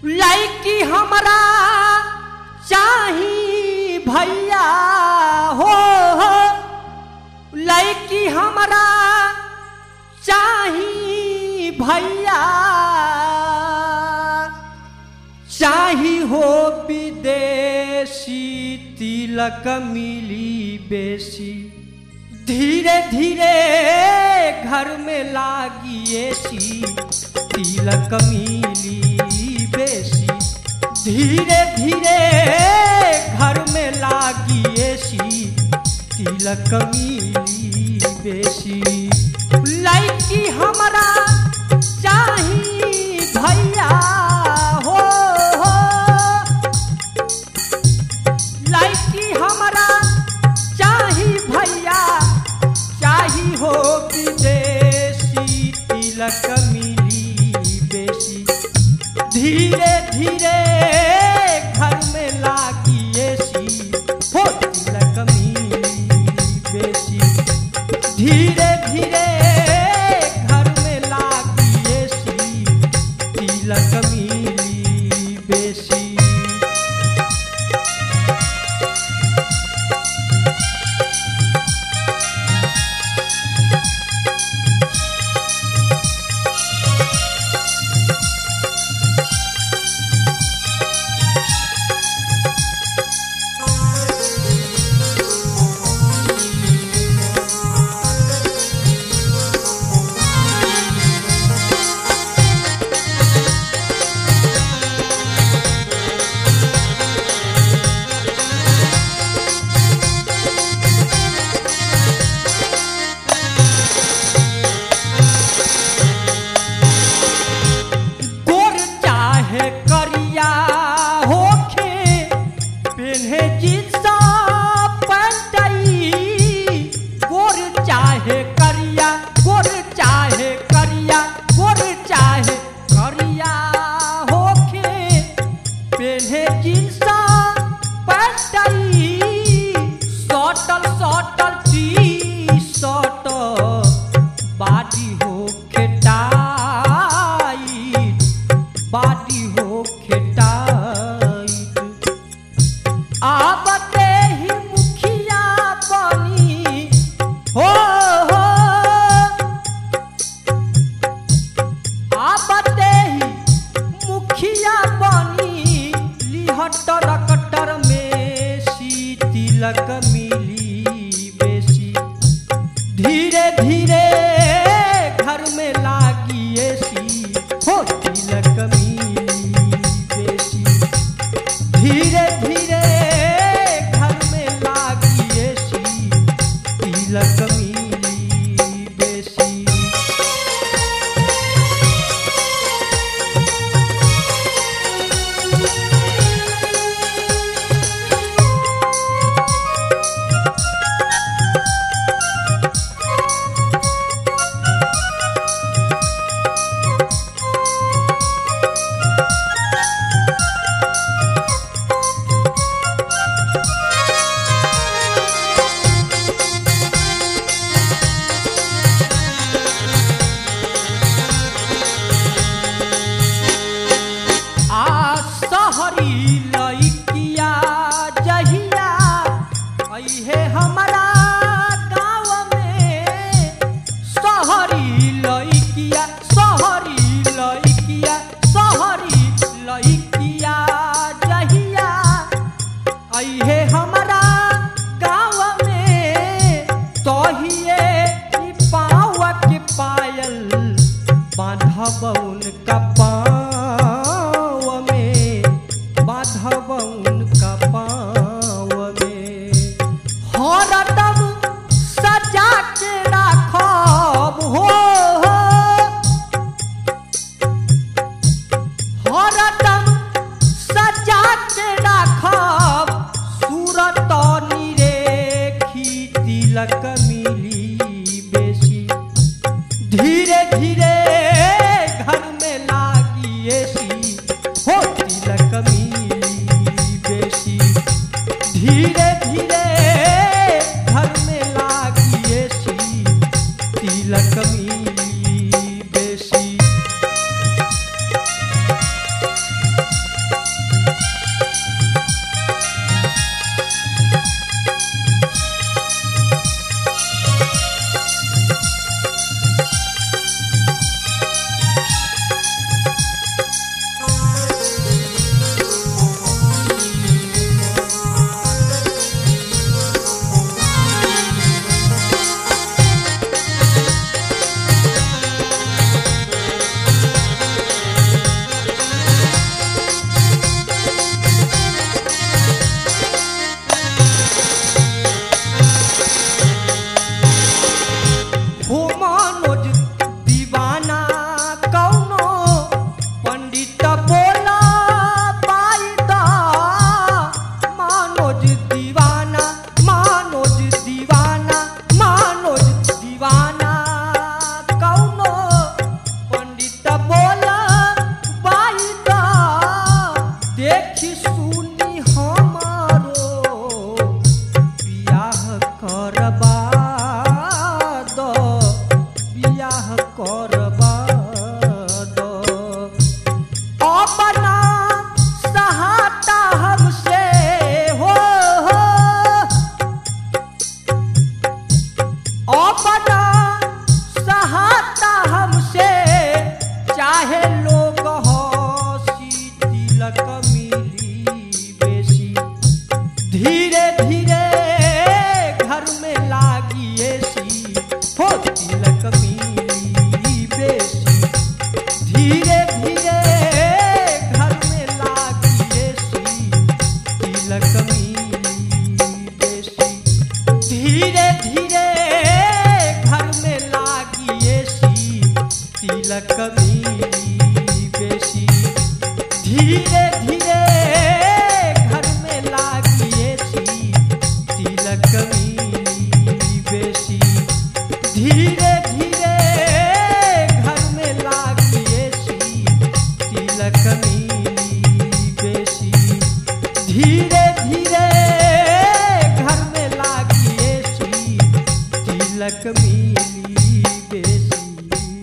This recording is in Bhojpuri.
लड़की हमरा चाही भैया हो, लड़की हमरा चाही भैया, चाही हो विदेशी तिलक मिली बेसी, धीरे धीरे घर में लागी एसी तिलक मिली बेसी, धीरे धीरे घर में लागी एसी तिलक मिली बेसी। लड़की हमरा चाही भैया हो, लड़की हमरा चाही भैया, चाही हो विदेशी तिलक मिली बेसी, धीरे धीरे घर में लागी एसी हो तिलक मिली बेसी, धीरे धीरे घर में लागी एसी तिलक मिली बेसी। तिलक मिली बेसी। धीरे धीरे घर में लागिए छी तिलक मिली